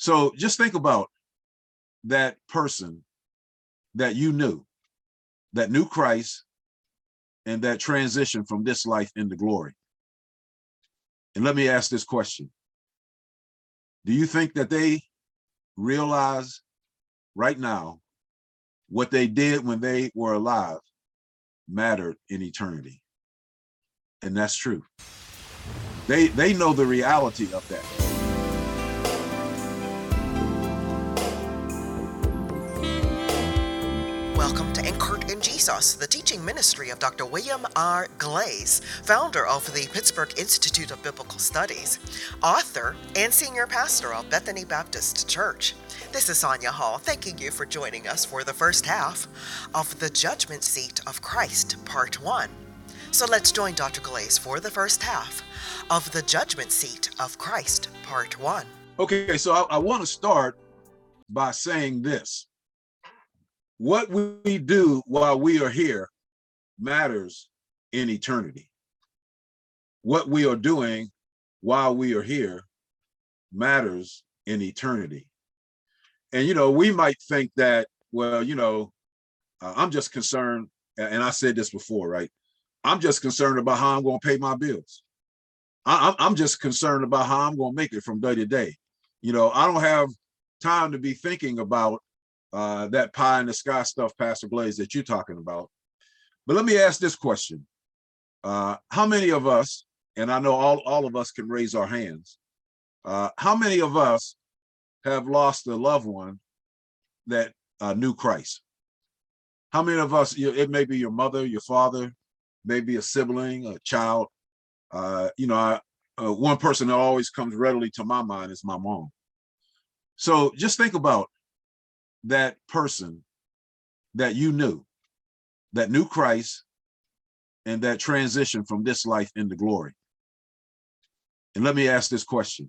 So just think about that person that you knew, that knew Christ, and that transition from this life into glory. And let me ask this question. Do you think that they realize right now what they did when they were alive mattered in eternity? And that's true. They know the reality of that. Welcome to Anchored in Jesus, the teaching ministry of Dr. William R. Glaze, founder of the Pittsburgh Institute of Biblical Studies, author, and senior pastor of Bethany Baptist Church. This is Sonia Hall, thanking you for joining us for the first half of The Judgment Seat of Christ, Part 1. So let's join Dr. Glaze for the first half of The Judgment Seat of Christ, Part 1. Okay, so I want to start by saying this. What we do while we are here matters in eternity. What we are doing while we are here matters in eternity. And, we might think that, well, I'm just concerned, and I said this before, right? I'm just concerned about how I'm going to pay my bills. I'm just concerned about how I'm going to make it from day to day. I don't have time to be thinking about that pie in the sky stuff, Pastor Glaze, that you're talking about. But let me ask this question. How many of us, and I know all of us can raise our hands, how many of us have lost a loved one that knew Christ? How many of us, it may be your mother, your father, maybe a sibling, a child. One person that always comes readily to my mind is my mom. So just think about that person that you knew, that knew Christ, and that transition from this life into glory. And let me ask this question.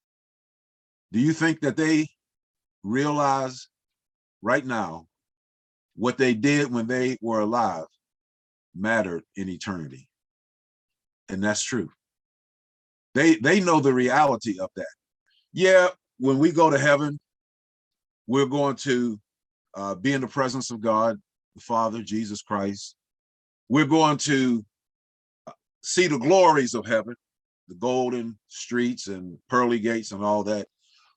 Do you think that they realize right now what they did when they were alive mattered in eternity? And that's true. They know the reality of that. Yeah, when we go to heaven, we're going to be in the presence of God, the Father, Jesus Christ. We're going to see the glories of heaven, the golden streets and pearly gates and all that.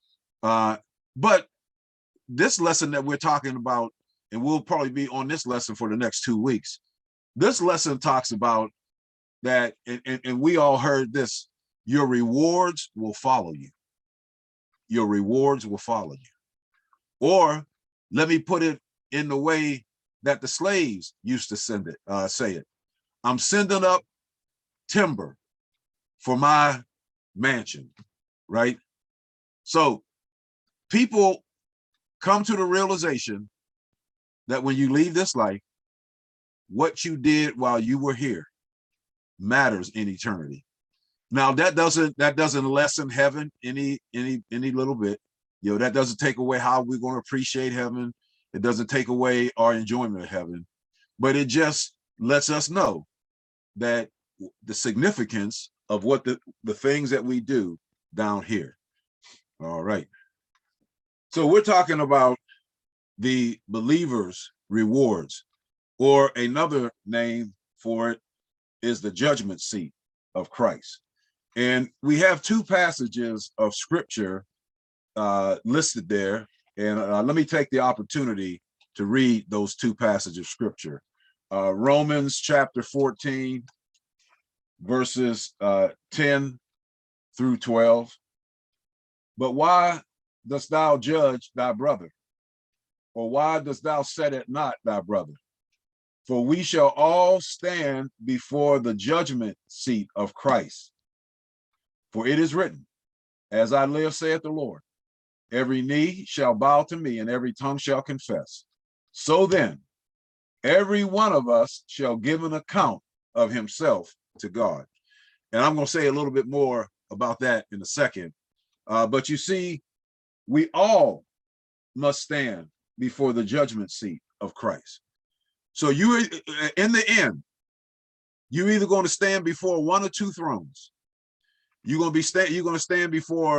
But this lesson that we're talking about, and we'll probably be on this lesson for the next 2 weeks, this lesson talks about that, and we all heard this, your rewards will follow you. Your rewards will follow you. Or let me put it in the way that the slaves used to say it. I'm sending up timber for my mansion, right? So people come to the realization that when you leave this life, what you did while you were here matters in eternity. Now that doesn't lessen heaven any little bit. That doesn't take away how we're going to appreciate heaven. It doesn't take away our enjoyment of heaven, but it just lets us know that the significance of what the things that we do down here. All right. So we're talking about the believer's rewards, or another name for it is the judgment seat of Christ. And we have 2 passages of scripture listed there. And let me take the opportunity to read those 2 passages of scripture. Romans chapter 14, verses 10 through 12. But why dost thou judge thy brother? Or why dost thou set at naught thy brother? For we shall all stand before the judgment seat of Christ. For it is written, as I live, saith the Lord, every knee shall bow to me, and every tongue shall confess. So then, every one of us shall give an account of himself to God. And I'm going to say a little bit more about that in a second. But you see, we all must stand before the judgment seat of Christ. So you, in the end, you're either going to stand before one or 2 thrones. You're going to stand before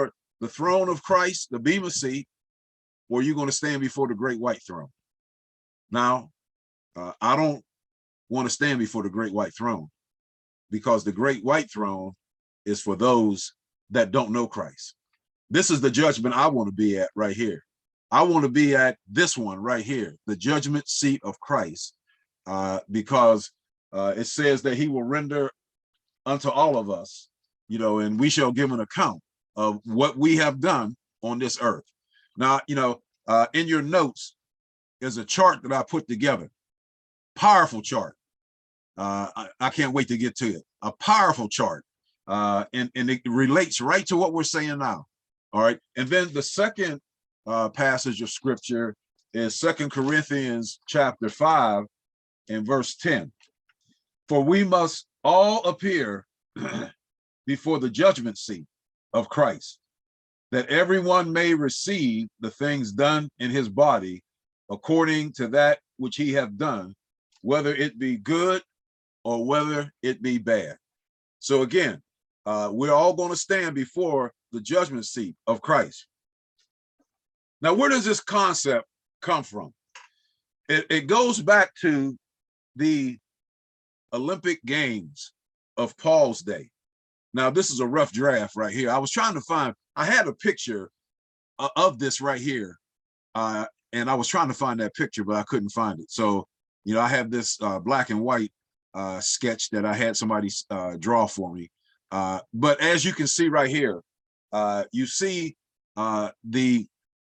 the throne of Christ, the Bema seat, or you're going to stand before the great white throne. Now, I don't want to stand before the great white throne, because the great white throne is for those that don't know Christ. This is the judgment I want to be at right here. I want to be at this one right here, the judgment seat of Christ, because it says that he will render unto all of us, and we shall give an account of what we have done on this earth. Now, in your notes is a chart that I put together. Powerful chart. I can't wait to get to it. A powerful chart. And it relates right to what we're saying now. All right. And then the second passage of scripture is 2 Corinthians chapter 5 and verse 10. For we must all appear before the judgment seat of Christ, that everyone may receive the things done in his body according to that which he hath done, whether it be good or whether it be bad. So again, we're all going to stand before the judgment seat of Christ. Now, where does this concept come from? It goes back to the Olympic Games of Paul's day. Now, this is a rough draft right here. I was trying to find, I had a picture of this right here, and I was trying to find that picture, but I couldn't find it. So, I have this black and white sketch that I had somebody draw for me. But as you can see right here, you see the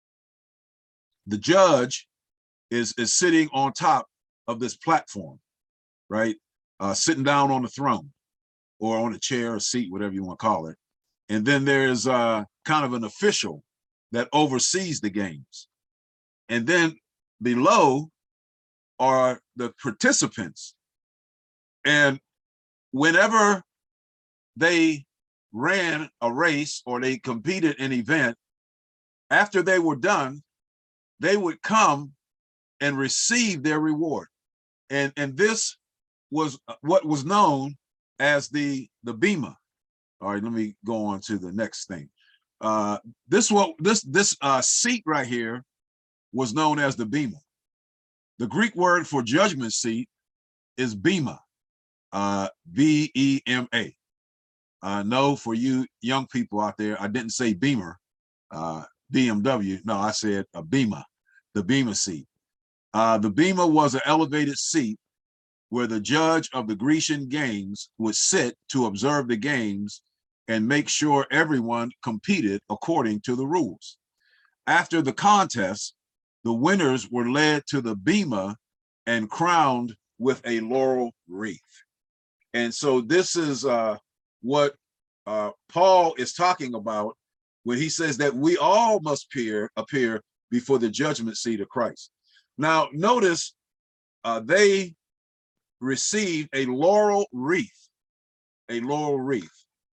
judge is sitting on top of this platform, right? Sitting down on the throne or on a chair or seat, whatever you want to call it. And then there's kind of an official that oversees the games. And then below are the participants. And whenever they ran a race or they competed in an event, after they were done, they would come and receive their reward. And this was what was known as the Bema. All right, let me go on to the next thing. This seat right here was known as the Bema. The Greek word for judgment seat is Bema, B-E-M-A. No, for you young people out there, I didn't say Beamer, BMW. No, I said a Bema, the Bema seat. The Bema was an elevated seat where the judge of the Grecian games would sit to observe the games and make sure everyone competed according to the rules. After the contest, the winners were led to the Bema and crowned with a laurel wreath. And so this is what Paul is talking about when he says that we all must appear before the judgment seat of Christ. Now, notice they received a laurel wreath, a laurel wreath.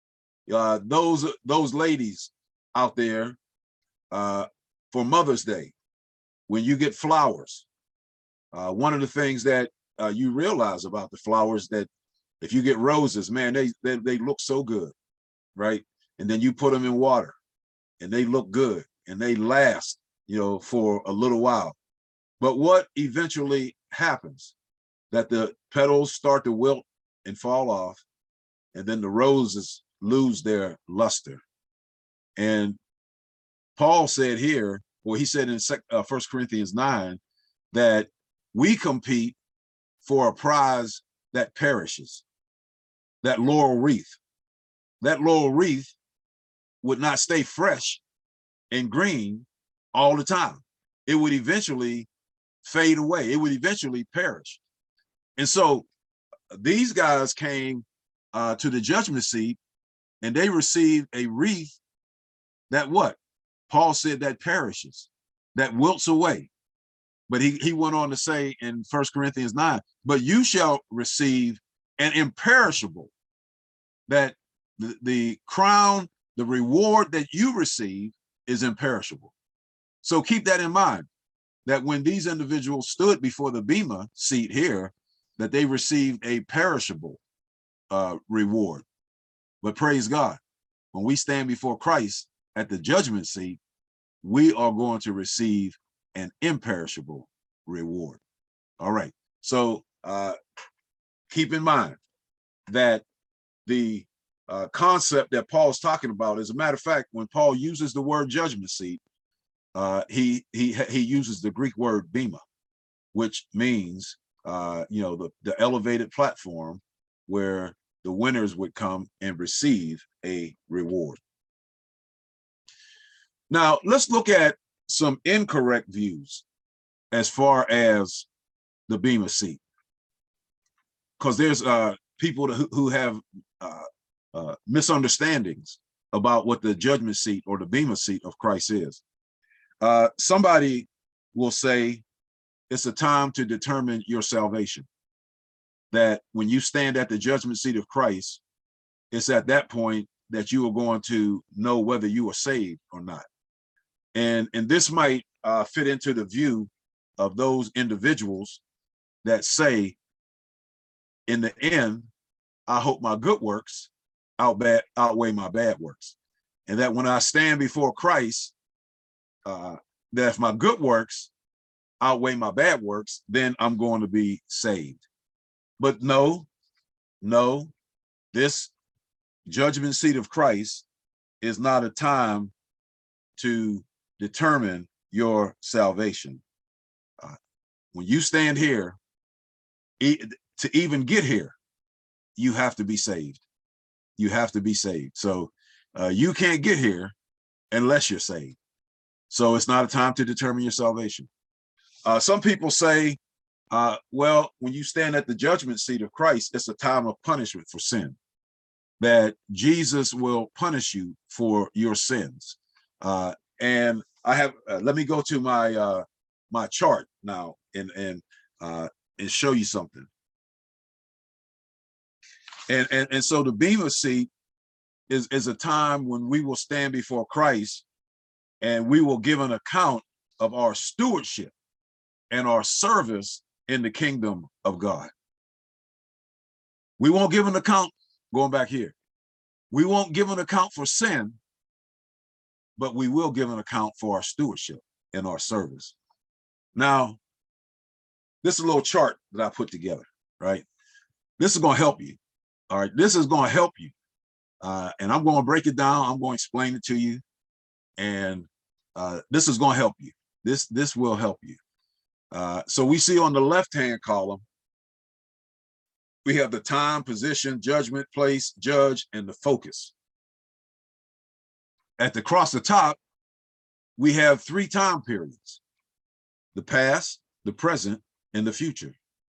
Those ladies out there for Mother's Day, when you get flowers, one of the things that you realize about the flowers, that if you get roses, man, they look so good, right? And then you put them in water and they look good and they last, for a little while. But what eventually happens, that the petals start to wilt and fall off, and then the roses lose their luster. And Paul said here, well, he said in 1 Corinthians 9, that we compete for a prize that perishes, that laurel wreath. That laurel wreath would not stay fresh and green all the time. It would eventually fade away. It would eventually perish. And so these guys came to the judgment seat, and they received a wreath that what? Paul said that perishes, that wilts away. But he went on to say in 1 Corinthians 9, but you shall receive an imperishable, that the crown, the reward that you receive is imperishable. So keep that in mind, that when these individuals stood before the Bema seat here, that they received a perishable reward. But praise God, when we stand before Christ at the judgment seat, we are going to receive an imperishable reward. All right. So keep in mind that the concept that Paul's talking about, as a matter of fact, when Paul uses the word judgment seat, he uses the Greek word bema, which means the elevated platform where the winners would come and receive a reward. Now, let's look at some incorrect views as far as the bema seat, because there's people who have misunderstandings about what the judgment seat or the bema seat of Christ is. Somebody will say it's a time to determine your salvation, that when you stand at the judgment seat of Christ, it's at that point that you are going to know whether you are saved or not. And this might fit into the view of those individuals that say, in the end, I hope my good works outweigh my bad works. And that when I stand before Christ, that if my good works outweigh my bad works, then I'm going to be saved. But no, this judgment seat of Christ is not a time to determine your salvation. When you stand here, to even get here, you have to be saved. You have to be saved. So you can't get here unless you're saved. So it's not a time to determine your salvation. Some people say, well, when you stand at the judgment seat of Christ, it's a time of punishment for sin, that Jesus will punish you for your sins. And I have, let me go to my chart now and show you something. And so the bema seat is a time when we will stand before Christ and we will give an account of our stewardship and our service in the kingdom of God. We won't give an account, going back here, we won't give an account for sin, but we will give an account for our stewardship and our service. Now, this is a little chart that I put together, right? This is going to help you. All right, this is going to help you. And I'm going to break it down. I'm going to explain it to you. And this is going to help you. This will help you. So we see on the left-hand column, we have the time, position, judgment, place, judge, and the focus. Across the top, we have 3 time periods: the past, the present, and the future.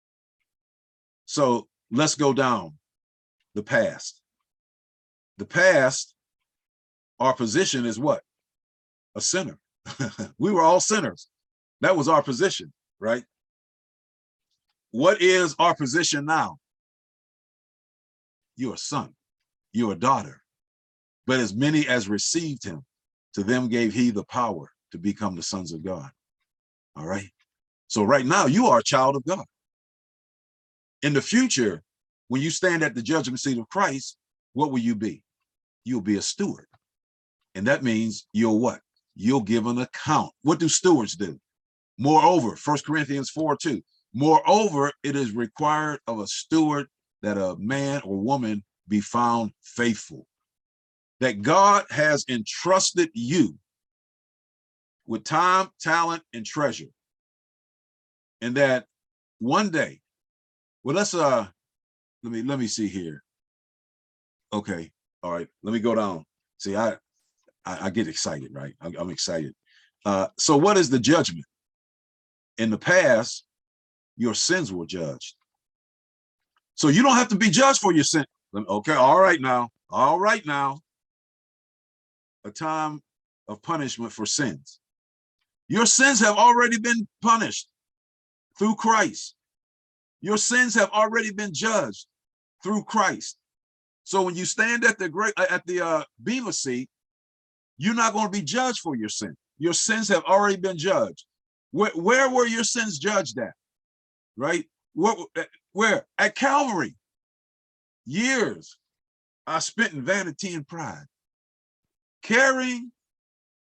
So let's go down the past. The past, our position is what? A sinner. We were all sinners. That was our position, right? What is our position now? You're a son, you're a daughter. But as many as received him, to them gave he the power to become the sons of God. All right. So right now you are a child of God. In the future, when you stand at the judgment seat of Christ, what will you be? You'll be a steward. And that means you'll what? You'll give an account. What do stewards do? Moreover, 1 Corinthians 4:2, moreover, it is required of a steward that a man or woman be found faithful. That God has entrusted you with time, talent, and treasure. And that one day, well, let's let me see here. Okay, all right, let me go down. See, I get excited, right? I'm excited. So what is the judgment? In the past, your sins were judged. So you don't have to be judged for your sin. Okay, all right now. A time of punishment for sins. Your sins have already been punished through Christ. Your sins have already been judged through Christ. So when you stand at the bema seat, you're not going to be judged for your sin. Your sins have already been judged. Where were your sins judged at? Right? Where? At Calvary. Years I spent in vanity and pride, carrying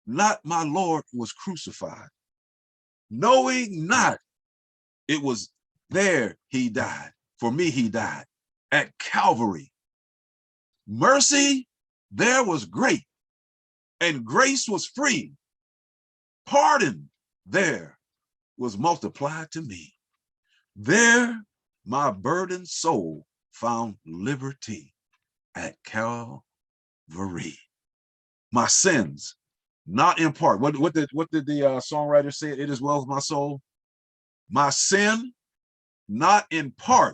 not my Lord was crucified, knowing not it was there he died. For me, he died at Calvary. Mercy there was great, and grace was free. Pardon there was multiplied to me. There my burdened soul found liberty at Calvary. My sins, not in part. What did the songwriter say? It is well with my soul. My sin, not in part.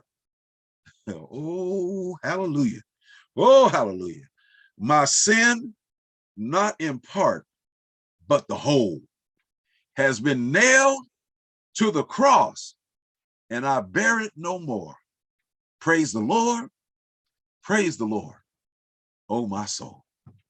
Oh, hallelujah. Oh, hallelujah. My sin, not in part, but the whole, has been nailed to the cross, and I bear it no more. Praise the Lord. Praise the Lord, oh my soul.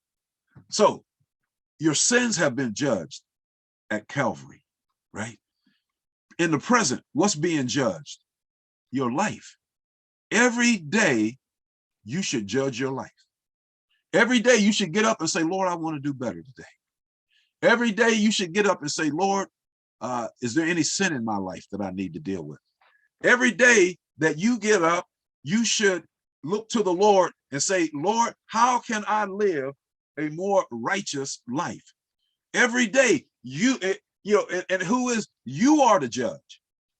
So your sins have been judged at Calvary, right? In the present, what's being judged? Your life. Every day you should judge your life. Every day you should get up and say, Lord, I want to do better today. Every day you should get up and say, Lord, is there any sin in my life that I need to deal with? Every day that you get up, you should look to the Lord and say, Lord, how can I live a more righteous life? Every day and who is, you are the judge.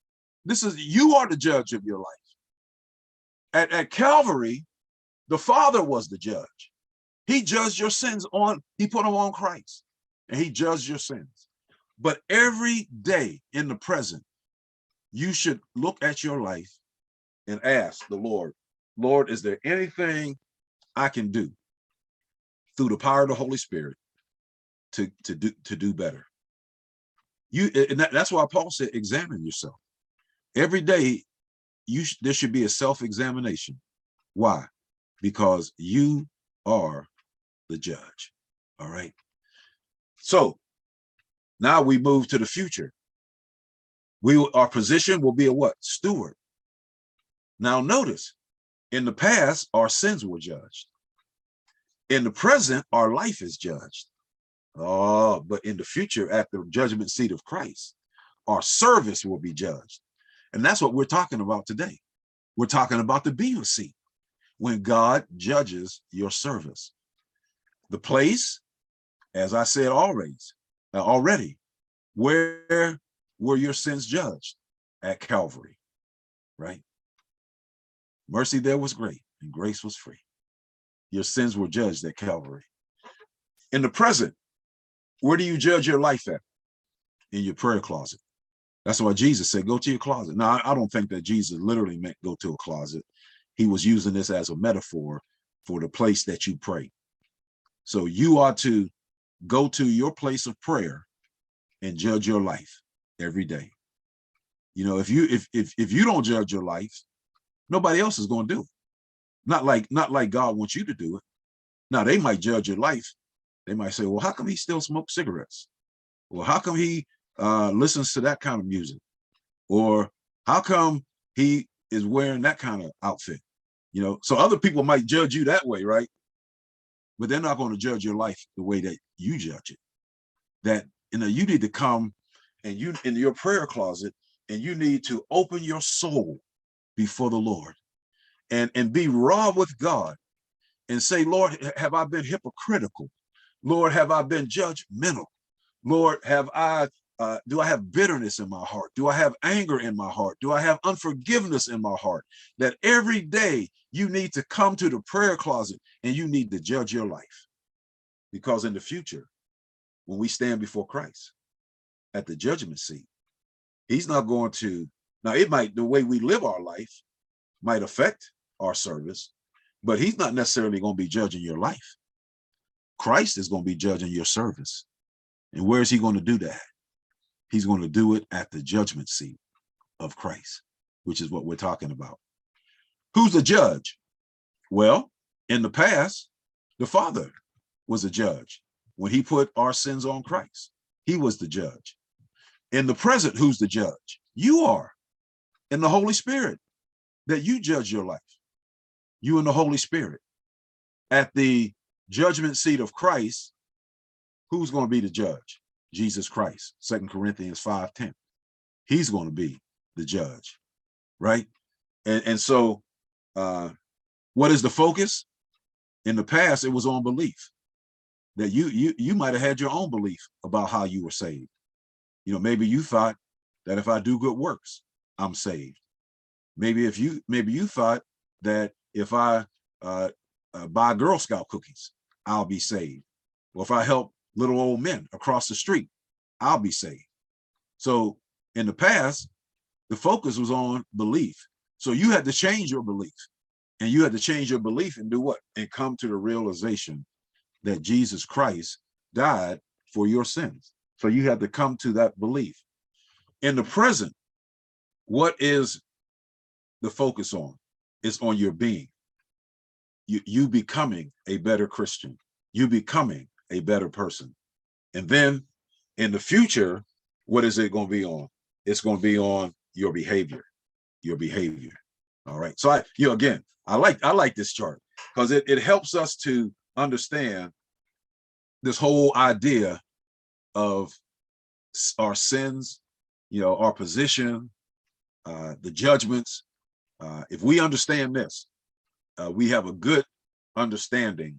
You are the judge of your life. At Calvary, the Father was the judge. He judged your sins he put them on Christ, and he judged your sins. But every day in the present, you should look at your life and ask the Lord, Lord, is there anything I can do through the power of the Holy Spirit to do better? That's why Paul said, examine yourself. Every day, there should be a self-examination. Why? Because you are the judge. All right. So now we move to the future. Our position will be a what? Steward. Now notice, in the past, our sins were judged. In the present, our life is judged. Oh, but in the future, at the judgment seat of Christ, our service will be judged. And that's what we're talking about today. We're talking about the Bema seat, when God judges your service. The place, as I said already, where were your sins judged? At Calvary, right? Mercy there was great, and grace was free. Your sins were judged at Calvary. In the present, where do you judge your life at? In your prayer closet. That's why Jesus said, go to your closet. Now, I don't think that Jesus literally meant go to a closet. He was using this as a metaphor for the place that you pray. So you are to go to your place of prayer and judge your life every day. You know, if you don't judge your life, nobody else is going to do it. Not like God wants you to do it. Now, they might judge your life. They might say, well, how come he still smokes cigarettes? Well, how come he listens to that kind of music? Or how come he is wearing that kind of outfit? You know, so other people might judge you that way, right? But they're not going to judge your life the way that you judge it. That, you know, you need to come and you in your prayer closet, and you need to open your soul before the Lord and be raw with God and say, Lord, have I been hypocritical? Lord, have I been judgmental? Lord, do I have bitterness in my heart? Do I have anger in my heart? Do I have unforgiveness in my heart? That every day you need to come to the prayer closet and you need to judge your life. Because in the future, when we stand before Christ at the judgment seat, he's not going to, now the way we live our life might affect our service, but he's not necessarily going to be judging your life. Christ is going to be judging your service. And where is he going to do that? He's going to do it at the judgment seat of Christ, which is what we're talking about. Who's the judge? Well, in the past, the Father was a judge. When he put our sins on Christ, he was the judge. In the present, who's the judge? You are. In the Holy Spirit, that you judge your life. You and the Holy Spirit. At the judgment seat of Christ, who's going to be the judge? Jesus Christ. 2 Corinthians 5:10. He's going to be the judge, right? And so what is the focus? In the past, it was on belief. That you might have had your own belief about how you were saved. Maybe you thought that if I do good works, I'm saved. Maybe you thought that if I buy Girl Scout cookies, I'll be saved. Or if I help little old men across the street, I'll be saved. So in the past, the focus was on belief. So you had to change your belief. And you had to change your belief and do what? And come to the realization that Jesus Christ died for your sins. So you had to come to that belief. In the present, what is the focus on? It's on your being. You becoming a better Christian. You becoming a better person. And then in the future, what is it going to be on? It's going to be on your behavior. Your behavior. All right. So I like this chart because it helps us to understand this whole idea of our sins, our position, the judgments. If we understand this, we have a good understanding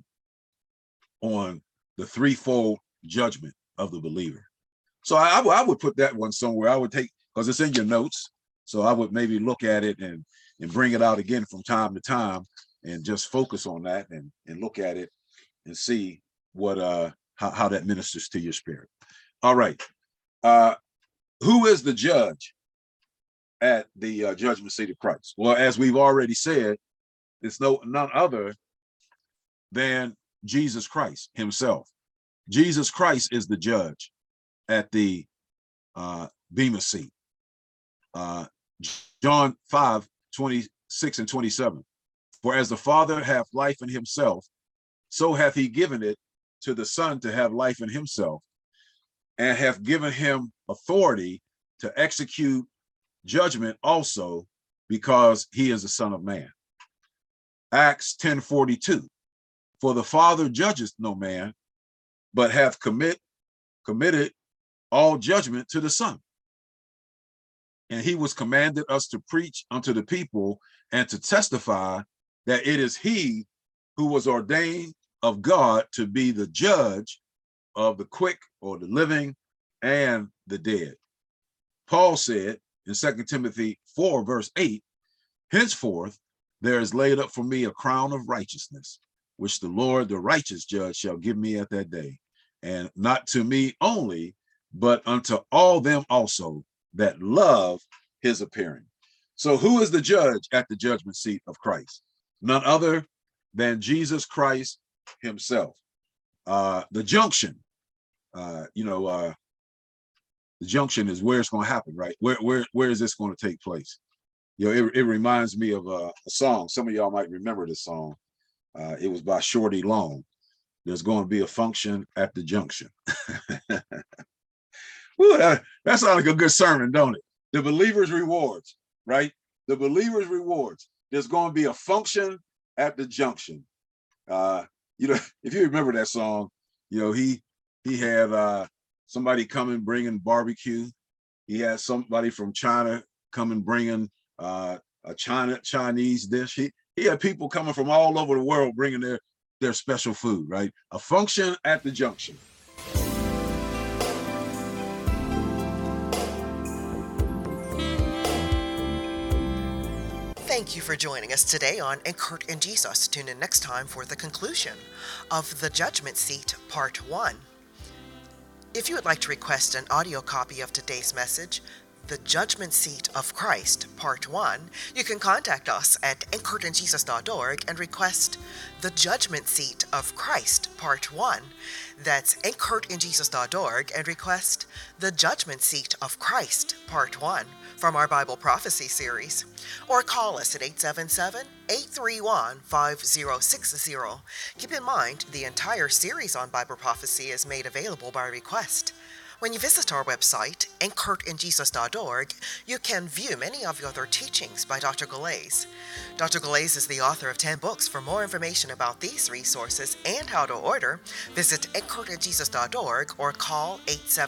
on the threefold judgment of the believer. So I would put that one somewhere. I would take, because it's in your notes. So I would maybe look at it and bring it out again from time to time and just focus on that and look at it and see what how that ministers to your spirit. All right. Who is the judge at the judgment seat of Christ? Well, as we've already said, it's none other than Jesus Christ himself. Jesus Christ is the judge at the Bema seat. John 5:26 and 27. For as the Father hath life in himself, so hath he given it to the Son to have life in himself, and hath given him authority to execute judgment also, because he is the Son of Man. Acts 10:42. For the Father judgeth no man, but hath committed all judgment to the Son. And he was commanded us to preach unto the people and to testify that it is he who was ordained of God to be the judge of the quick or the living and the dead. Paul said in 2 Timothy 4 verse 8, henceforth there is laid up for me a crown of righteousness, which the Lord, the righteous judge, shall give me at that day, and not to me only, but unto all them also that love his appearing. So who is the judge at the judgment seat of Christ? None other than Jesus Christ himself. The junction, the junction is where it's going to happen, right? Where is this going to take place? It reminds me of a song. Some of y'all might remember this song. It was by Shorty Long. There's going to be a function at the junction. Ooh, that sounds like a good sermon, don't it? The believer's rewards, right? The believer's rewards. There's going to be a function at the junction. If you remember that song, he had somebody come and bringing barbecue. He had somebody from China come and bringing a Chinese dish. He had people coming from all over the world bringing their special food, right? A function at the junction. Thank you for joining us today on Kurt and Jesus. Tune in next time for the conclusion of The Judgment Seat, Part 1. If you would like to request an audio copy of today's message, The Judgment Seat of Christ, Part 1, you can contact us at anchoredinjesus.org and request The Judgment Seat of Christ, Part 1. That's anchoredinjesus.org and request The Judgment Seat of Christ, Part 1 from our Bible Prophecy series. Or call us at 877-831-5060. Keep in mind, the entire series on Bible prophecy is made available by request. When you visit our website, anchoredinjesus.org, you can view many of the other teachings by Dr. Galais. Dr. Galais is the author of 10 books. For more information about these resources and how to order, visit anchoredinjesus.org or call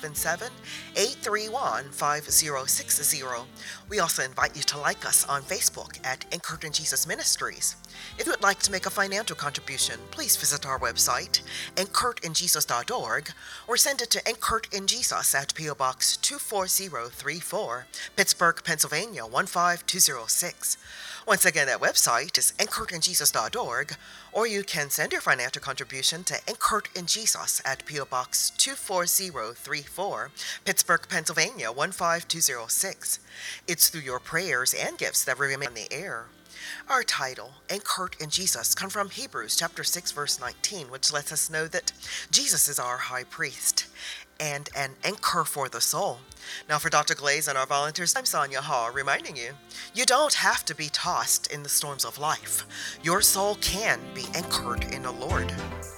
877-831-5060. We also invite you to like us on Facebook at Anchored in Jesus Ministries. If you would like to make a financial contribution, please visit our website, anchoredinjesus.org, or send it to Anchored in Jesus at P.O. Box 24034, Pittsburgh, Pennsylvania 15206. Once again, that website is anchoredinjesus.org, or you can send your financial contribution to Anchored in Jesus at P.O. Box 24034, Pittsburgh, Pennsylvania 15206. It's through your prayers and gifts that we remain on the air. Our title, Anchored in Jesus, comes from Hebrews chapter 6, verse 19, which lets us know that Jesus is our high priest and an anchor for the soul. Now for Dr. Galais and our volunteers, I'm Sonia Hall, reminding you, you don't have to be tossed in the storms of life. Your soul can be anchored in the Lord.